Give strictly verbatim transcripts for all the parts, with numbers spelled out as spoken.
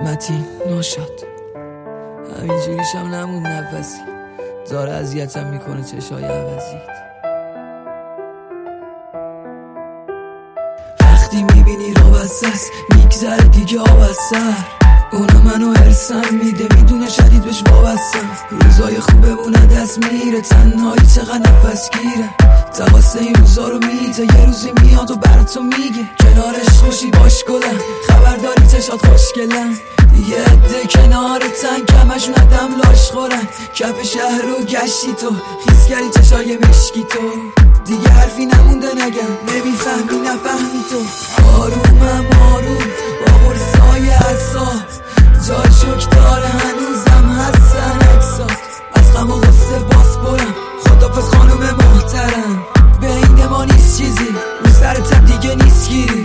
متین ناشد همینجوریشم نمون نفسی داره اذیتم میکنه چشای عوضیت. وقتی میبینی رو بسست میگذره دیگه آب از سر، اونم منو هرسم میده میدونه شدید بهش وابستم. روزای خوبه مونه دست میره تنهایی چقدر نفس گیره، تقاسه این روزا رو میده یه روزی میاد و بر تو میگه کنارش خوشی باش گلم، خبرداری چشات خوشگلم. یه عده کنارتن کمشون ادم لاش خورن، کف شهر رو گشتی تو خیس کردی چشای مشکی تو، دیگه حرفی نمونده نگم نمیفهمی نفهمی تو. آرومم آروم با قرصای اعصاب جای شک داره هنوزم هستن اکسات، از غم و غصه باز برم خدافظ خانم محترم، بین ما نیست چیزی رو سرتم دیگه نیست گیری.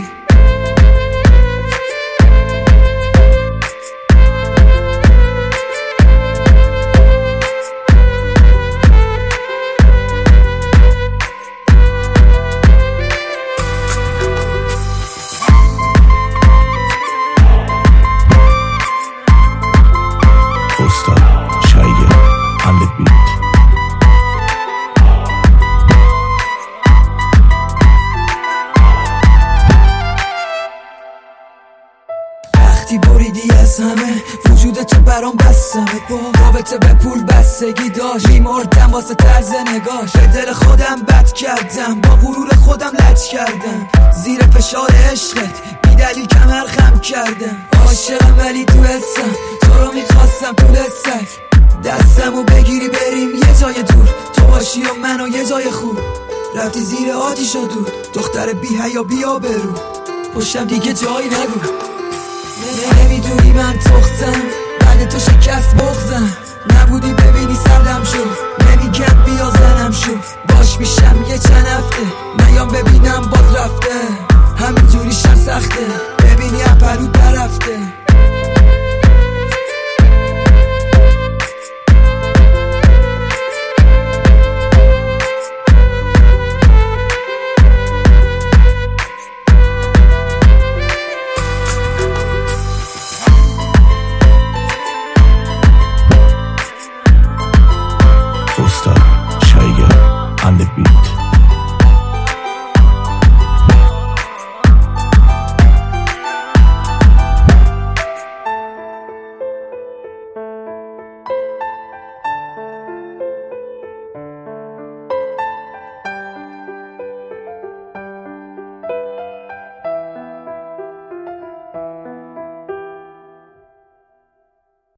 وقتی بریدی از همه وجود تو برام بستمه، با رابطه به پول بستگی داشت میمردم واسه طرز نگاش، به دل خودم بد کردم با غرور خودم لج کردم، زیر فشار عشقت بی دلیل کمر خم کردم. عاشقم ولی تو حسم تو رو میخواستم تو لسک، دستمو بگیری بریم یه جای دور تو باشی و منو یه جای خوب، رفتی زیر آتیش و دود دختر بی حیا بیا برو پشتم دیگه جایی نگو. نمیدونی من تختم بعد تو شکست بغزم، نبودی ببینی سردم شو نمیگم بیا زنم شو، باش میشم یه چند هفته نیام ببینم باز رفته، همینجوریشم سخته ببینی اپرود برفته.